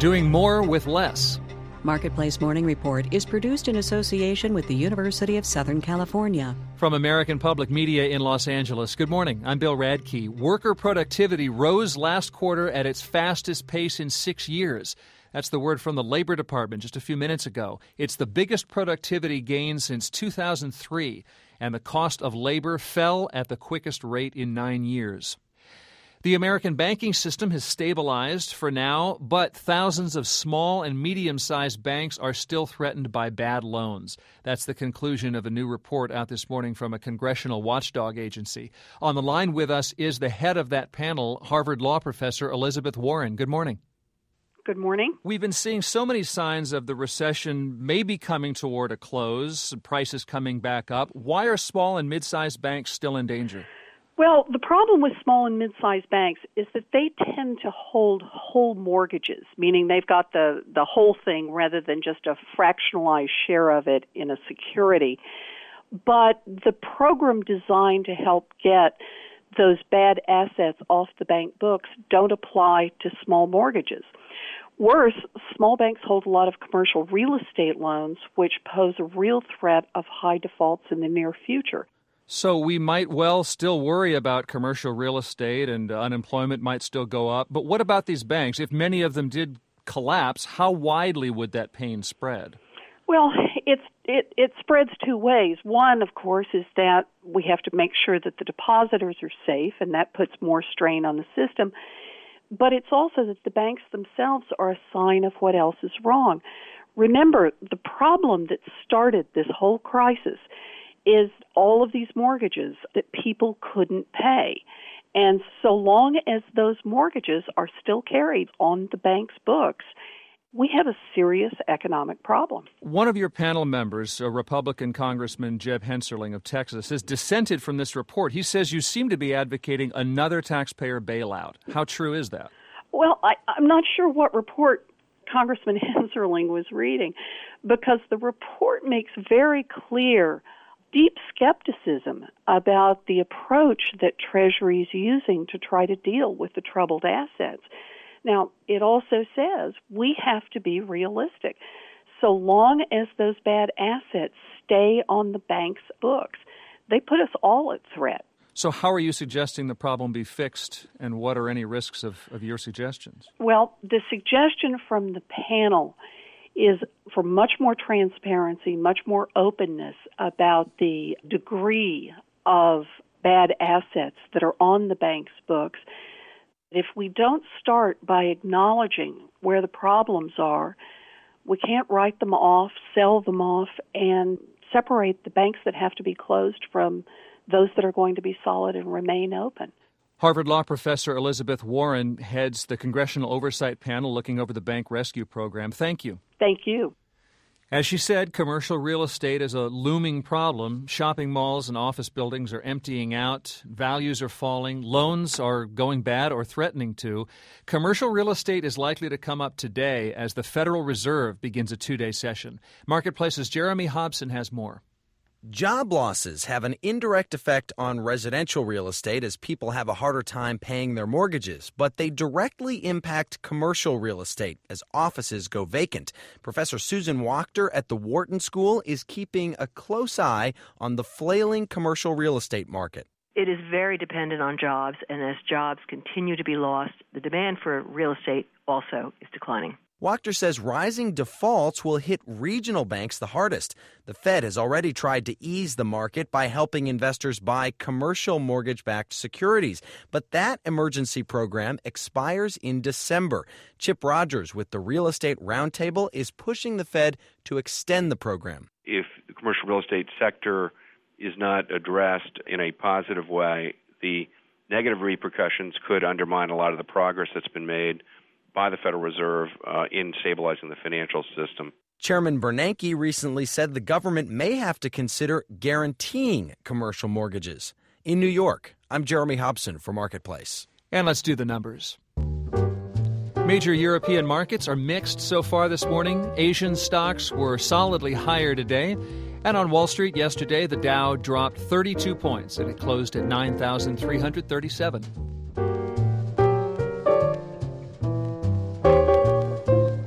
doing more with less. Marketplace Morning Report is produced in association with the University of Southern California. From American Public Media in Los Angeles, good morning. I'm Bill Radke. Worker productivity rose last quarter at its fastest pace in 6 years. That's the word from the Labor Department just a few minutes ago. It's the biggest productivity gain since 2003, and the cost of labor fell at the quickest rate in 9 years. The American banking system has stabilized for now, but thousands of small and medium-sized banks are still threatened by bad loans. That's the conclusion of a new report out this morning from a congressional watchdog agency. On the line with us is the head of that panel, Harvard Law professor Elizabeth Warren. Good morning. Good morning. We've been seeing so many signs of the recession maybe coming toward a close, prices coming back up. Why are small and mid-sized banks still in danger? Well, the problem with small and mid-sized banks is that they tend to hold whole mortgages, meaning they've got the whole thing rather than just a fractionalized share of it in a security. But the program designed to help get those bad assets off the bank books don't apply to small mortgages. Worse, small banks hold a lot of commercial real estate loans, which pose a real threat of high defaults in the near future. So we might well still worry about commercial real estate and unemployment might still go up. But what about these banks? If many of them did collapse, how widely would that pain spread? Well, it spreads two ways. One, of course, is that we have to make sure that the depositors are safe, and that puts more strain on the system. But it's also that the banks themselves are a sign of what else is wrong. Remember, the problem that started this whole crisis is all of these mortgages that people couldn't pay. And so long as those mortgages are still carried on the bank's books, we have a serious economic problem. One of your panel members, a Republican Congressman Jeb Hensarling of Texas, has dissented from this report. He says you seem to be advocating another taxpayer bailout. How true is that? Well, I'm not sure what report Congressman Hensarling was reading, because the report makes very clear deep skepticism about the approach that Treasury is using to try to deal with the troubled assets. Now, it also says we have to be realistic. So long as those bad assets stay on the bank's books, they put us all at threat. So how are you suggesting the problem be fixed, and what are any risks of your suggestions? Well, the suggestion from the panel is for much more transparency, much more openness about the degree of bad assets that are on the bank's books. If we don't start by acknowledging where the problems are, we can't write them off, sell them off, and separate the banks that have to be closed from those that are going to be solid and remain open. Harvard Law professor Elizabeth Warren heads the Congressional Oversight Panel looking over the Bank Rescue Program. Thank you. Thank you. As she said, commercial real estate is a looming problem. Shopping malls and office buildings are emptying out. Values are falling. Loans are going bad or threatening to. Commercial real estate is likely to come up today as the Federal Reserve begins a 2-day session. Marketplace's Jeremy Hobson has more. Job losses have an indirect effect on residential real estate as people have a harder time paying their mortgages, but they directly impact commercial real estate as offices go vacant. Professor Susan Wachter at the Wharton School is keeping a close eye on the flailing commercial real estate market. It is very dependent on jobs, and as jobs continue to be lost, the demand for real estate also is declining. Wachter says rising defaults will hit regional banks the hardest. The Fed has already tried to ease the market by helping investors buy commercial mortgage-backed securities. But that emergency program expires in December. Chip Rogers with the Real Estate Roundtable is pushing the Fed to extend the program. If the commercial real estate sector is not addressed in a positive way, the negative repercussions could undermine a lot of the progress that's been made by the Federal Reserve in stabilizing the financial system. Chairman Bernanke recently said the government may have to consider guaranteeing commercial mortgages. In New York, I'm Jeremy Hobson for Marketplace. And let's do the numbers. Major European markets are mixed so far this morning. Asian stocks were solidly higher today. And on Wall Street yesterday, the Dow dropped 32 points and it closed at 9,337.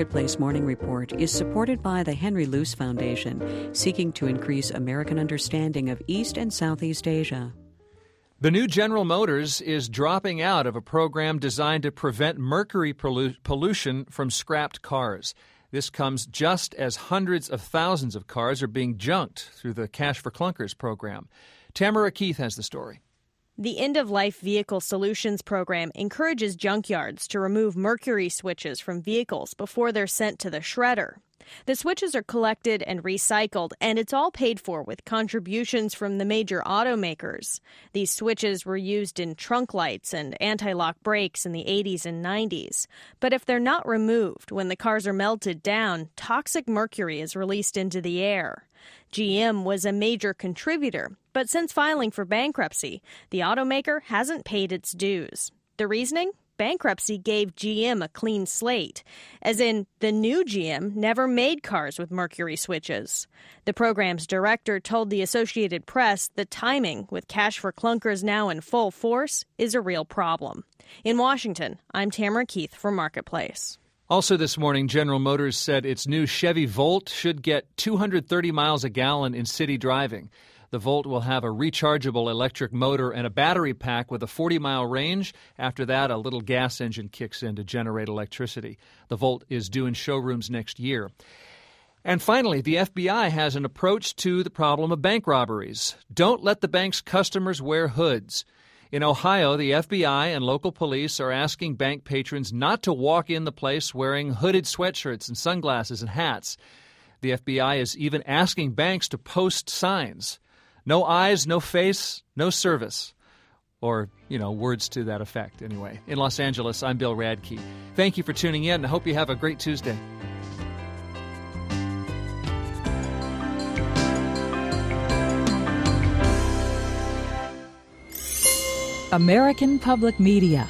Marketplace Morning Report is supported by the Henry Luce Foundation, seeking to increase American understanding of East and Southeast Asia. The new General Motors is dropping out of a program designed to prevent mercury pollution from scrapped cars. This comes just as hundreds of thousands of cars are being junked through the Cash for Clunkers program. Tamara Keith has the story. The End-of-Life Vehicle Solutions program encourages junkyards to remove mercury switches from vehicles before they're sent to the shredder. The switches are collected and recycled, and it's all paid for with contributions from the major automakers. These switches were used in trunk lights and anti-lock brakes in the 80s and 90s. But if they're not removed when the cars are melted down, toxic mercury is released into the air. GM was a major contributor, but since filing for bankruptcy, the automaker hasn't paid its dues. The reasoning? Bankruptcy gave GM a clean slate, as in the new GM never made cars with mercury switches. The program's director told the Associated Press the timing, with Cash for Clunkers now in full force, is a real problem. In Washington, I'm Tamara Keith for Marketplace. Also this morning, General Motors said its new Chevy Volt should get 230 miles a gallon in city driving. The Volt will have a rechargeable electric motor and a battery pack with a 40-mile range. After that, a little gas engine kicks in to generate electricity. The Volt is due in showrooms next year. And finally, the FBI has an approach to the problem of bank robberies. Don't let the bank's customers wear hoods. In Ohio, the FBI and local police are asking bank patrons not to walk in the place wearing hooded sweatshirts and sunglasses and hats. The FBI is even asking banks to post signs. No eyes, no face, no service. Or, words to that effect, anyway. In Los Angeles, I'm Bill Radke. Thank you for tuning in. I hope you have a great Tuesday. American Public Media.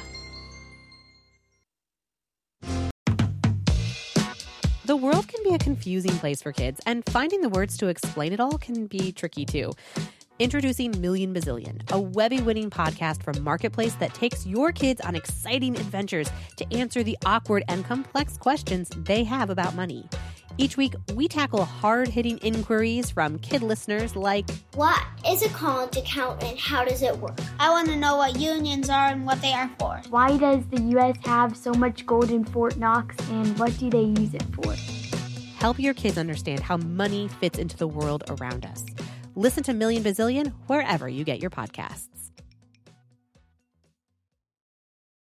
The world can be a confusing place for kids, and finding the words to explain it all can be tricky too. Introducing Million Bazillion, a Webby-winning podcast from Marketplace that takes your kids on exciting adventures to answer the awkward and complex questions they have about money. Each week, we tackle hard-hitting inquiries from kid listeners like, what is a college account and how does it work? I want to know what unions are and what they are for. Why does the U.S. have so much gold in Fort Knox and what do they use it for? Help your kids understand how money fits into the world around us. Listen to Million Bazillion wherever you get your podcasts.